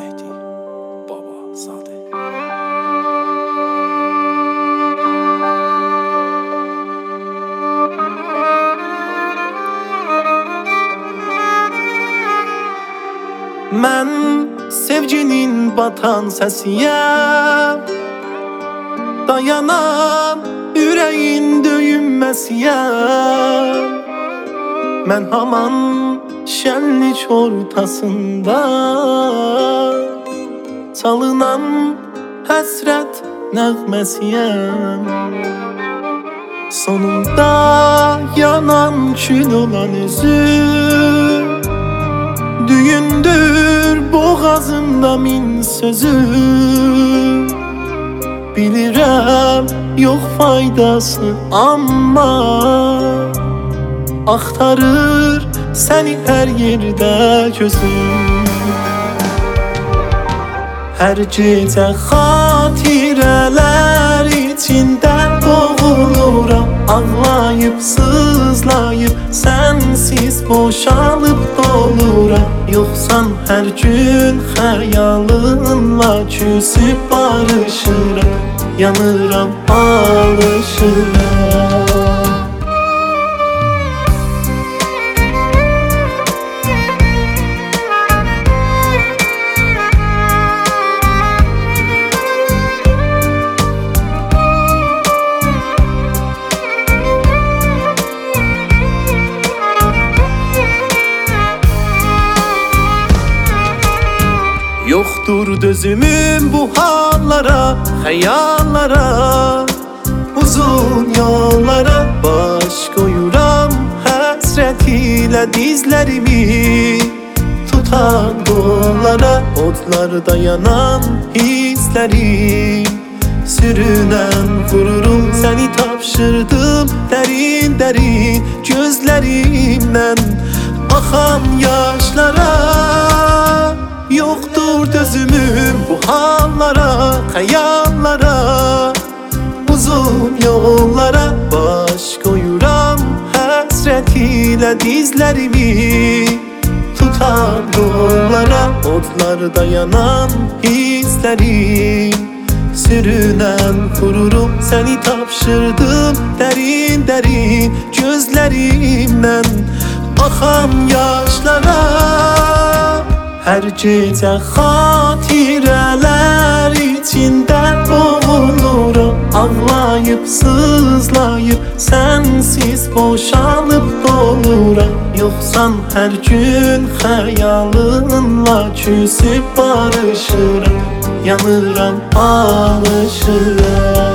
Mehdi Babazade. Mən sevginin batan səsiyəm, dayanan ürəyin döyünməsiyəm. Mən haman şənlik ortasında çalınan həsrət nəğməsiyəm. Sonunda yanan kül olan üzüm, düyündür boğazımda min sözüm. Bilirəm yox faydası, amma axtarır səni hər yerdə gözüm. Hər gecə xatirələr içində boğuluram, ağlayıb, sızlayıb, sənsiz boşalıb doluram. Yoxsan hər gün xəyalınla küsüb barışıram, yanıram, alışıram. Yoktur dözümüm bu hallara, xəyallara, uzun yollara baş koyuram həsrət ilə dizlərimi. Tutan qollara, odlarda yanan hisslərim, sürünən vururum, səni tapşırdım dərin dərin gözlərimdən axan yaşlara. Yoktur dözümüm bu hallara, xəyallara, uzun yollara baş koyuram həsrət ilə dizlərimi. Tutan qollara, odlarda yanan hisslərim, sürünən vururum, səni tapşırdım dərin dərin gözlərimdən axan yaşlara. Hər gecə xatirələr içində boğuluram, ağlayıb, sızlayıb, sənsiz boşalıb doluram. Yoxsan hər gün xəyalınla küsüb barışıram, yanıram, alışıram.